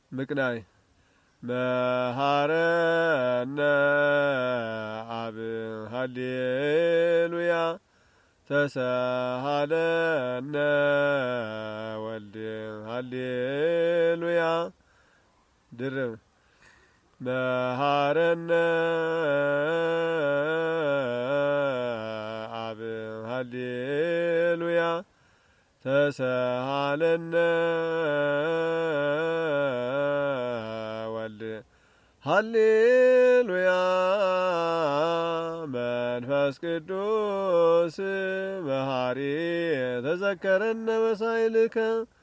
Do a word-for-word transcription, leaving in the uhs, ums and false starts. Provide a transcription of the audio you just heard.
ምቅናይ መሐረነ አብ ሃሌሉያ ተሰሃለነ ወልድ ሃሌሉያ ድርብ መሐረነ አብ ሃሌሉያ ተሰሃለነ ወልድ ሃሌሉያ መንፈስ ቅዱስ መሐሪ ተዘከረነ በሳይልከ